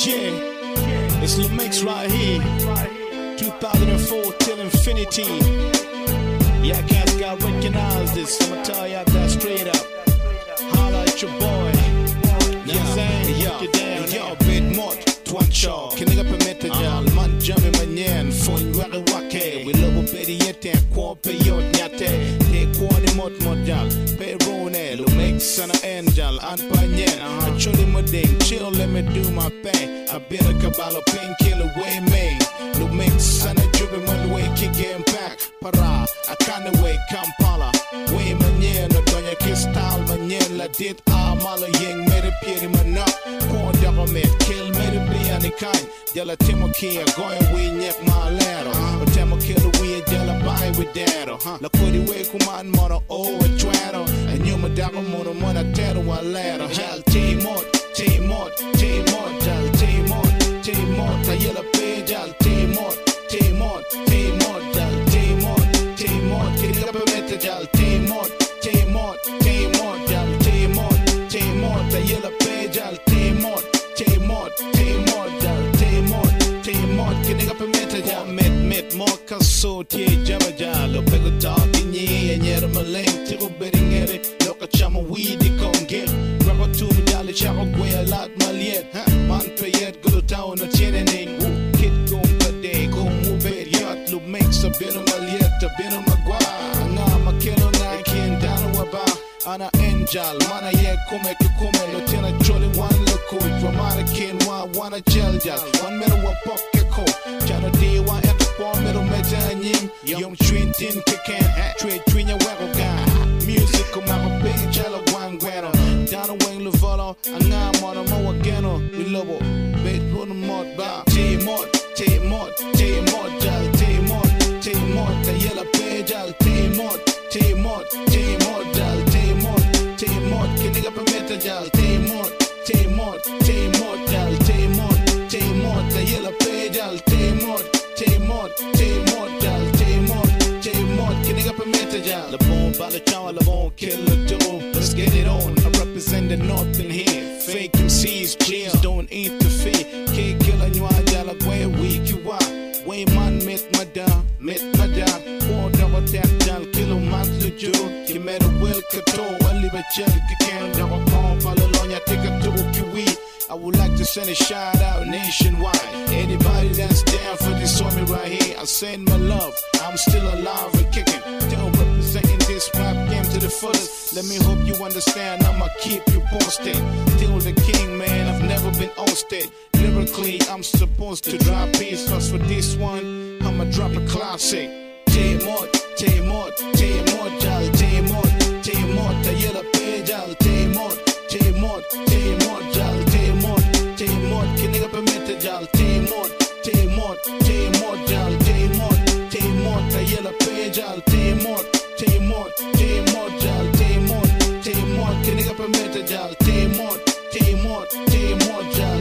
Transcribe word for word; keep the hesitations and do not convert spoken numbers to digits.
Yeah, it's Lil Mix right here. two thousand four till infinity. Yeah, guys got recognized this. I'ma tell y'all that straight up. Holla at your boy. Yeah, yeah, yeah, yeah, bit more. One shot, kiniga permette jal, man jami manyen, fon wake wake. We love a petty yet and kwa pe yot nyate. Te kwa ni mot mot jal, pe rone, lo make sana angel, and panyen. Actually my ding, chill, let me do my thing. I been a cabal of painkiller way me. Lo make sana jubi my way kick back. Para, I can't wait, Kampala. Way manyen, no donya kistal manyen, la dit amala yeng, made a piri manak. Kwa government, kill me the any kind, Jella Timokia, going we neck my ladder. But Timokilla, we Jella buy with data. La Kodi way, command mono, oh, a twatter. And you, Madama mono, mona, tether, one ladder. Jal T mod, T mod, T mod, Jal T mod, T mod, the yellow page, Jal T mod, T mod, T mod, Jal T mod, T mod, get it up a meter, Jal T mod, T mod, T mod, Jal T mod, T mod, the yellow page, Jal T mod. T-mod, T-mod, jal, T-mod, T-mod, kiniga permette jal, met, met, mo kaso, tie, jaba jal, lo pego talk, inye, enyere maleng, tiro beringere, loka chama weedy konget, rako tu mjali, chako gwe a lot maliet, man payet, gulo tao no cherening, kit gong pade, gong mubed, yat, lo makes a bino maliet, a bino magwa, nga makelo na, kin dano waba, ana angel, mana ye kume kume, lo tena jolly one look, Ramana kin wa wana gel jal, one metal wa pop keko, jana de wa eto po metal meja nyim, yom twin tin kicken, trade twin ya wego ga, music come out a big jello one guano, down a wing luvolo, anga mono mo ageno, we lobo, bait run mod ba, T mod, T mod, T mod jal, T mod, T mod, the yellow page jal, T mod, T mod, T mod jal, T mod, T mod, kiniga permette jal, T mod. T-mod, T-mod, jal, T-mod, T-mod, the yellow page, jal, T-mod, T-mod, T-mod, jal, T-mod, T-mod, kiniga permette jal. Le bon bala chow, le bon kill the dough. Let's get it on. I represent the north in here. Fake M Cs, please don't interfere. K killer you are jal, way weak you are. Way man met my down, met my down. Four double tap jal, kilo man to Joe. You made a will control, I leave a gel, you can't double pump, follow on your ticket. I would like to send a shout out nationwide. Anybody that's down for this on me right here, I send my love. I'm still alive and kicking. Still representing this rap game to the fullest. Let me hope you understand. I'ma keep you posted. Still the king, man. I've never been ousted. Lyrically, I'm supposed to drop peace. Plus for this one, I'ma drop a classic. T-mod, T-mod, T-mod, jal, T-mod, T-mod, the yellow page, jal, T-mod, T-mod, T-mod, jal, T-mod, T-mod, kiniga permette jal, T-mod, T-mod, T-mod, jal, T-mod, T-mod, the yellow page, jal, T-mod, T-mod, T-mod, jal, T-mod, T-mod, kiniga permette jal, T-mod, T-mod, T-mod, jal.